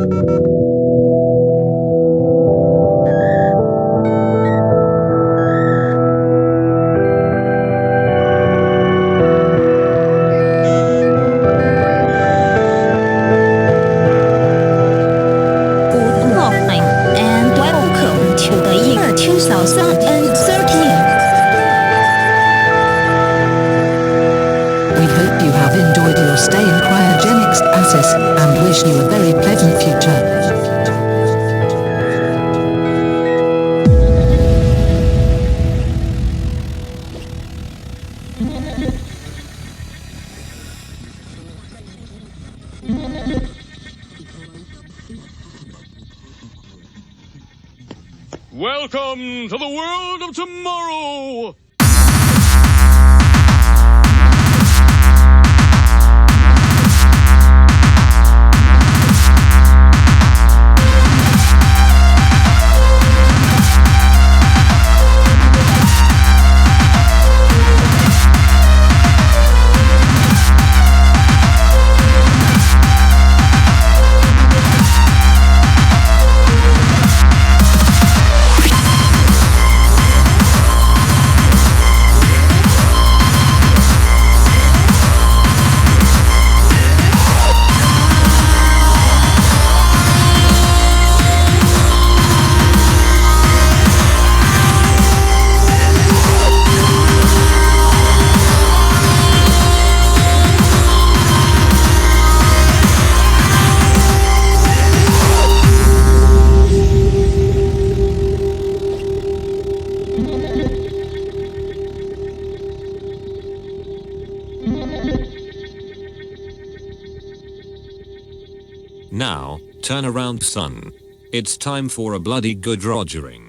We hope you have enjoyed your stay in Cryogenics Asis, and wish you a very pleasant future. Welcome to the world of tomorrow! Now, turn around son. It's time for a bloody good rogering.